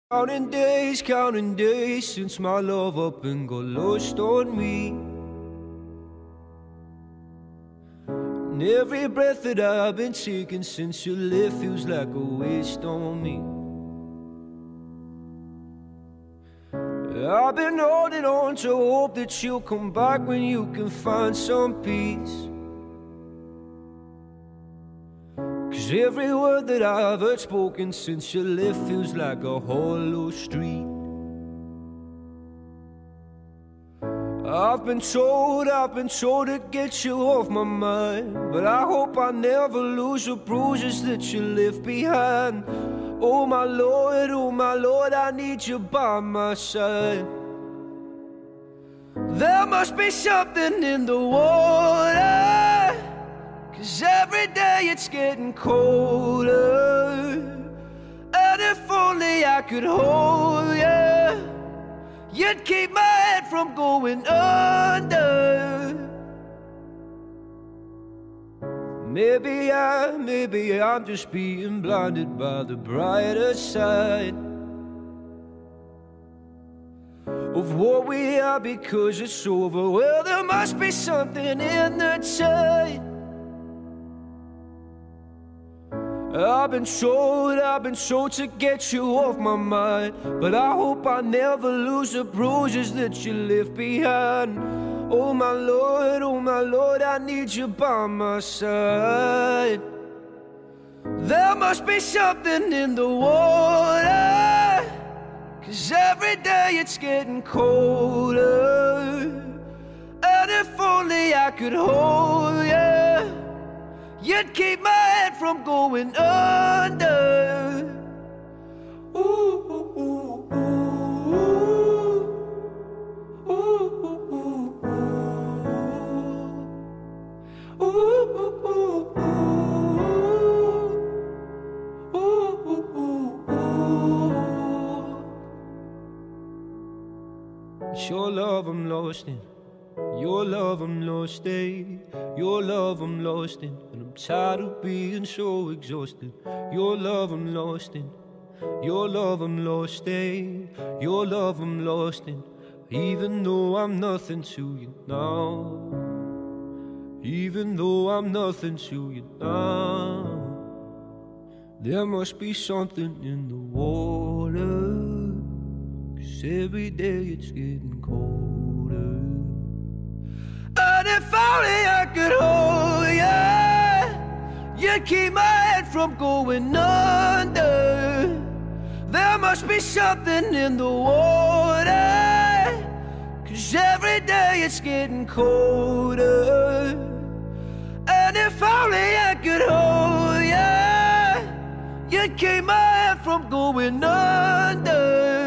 Counting days since my love up and got lost on me. And every breath that I've been taking since you left feels like a waste on me. I've been holding on to hope that you'll come back when you can find some peace. Cause every word that I've heard spoken since you left feels like a hollow street. I've been told to get you off my mind, but I hope I never lose the bruises that you left behind. Oh my Lord, I need you by my side. There must be something in the water, cause every day it's getting colder. And if only I could hold you, you'd keep my head from going under. Maybe I'm just being blinded by the brighter side of what we are because it's over. Well, there must be something in the tide. I've been told to get you off my mind, but I hope I never lose the bruises that you left behind. Oh my Lord, I need you by my side. There must be something in the water, cause every day it's getting colder. And if only I could hold you, you'd keep my head from going under. Ooh, ooh, ooh, ooh, ooh, ooh, ooh, ooh, It's your love I'm lost in. Your love I'm lost in, your love I'm lost in, and I'm tired of being so exhausted. Your love I'm lost in, your love I'm lost in, your love I'm lost in. Even though I'm nothing to you now, even though I'm nothing to you now, there must be something in the water, cause every day it's getting colder. And if only I could hold you, you'd keep my head from going under. There must be something in the water, cause every day it's getting colder. And if only I could hold you, you'd keep my head from going under.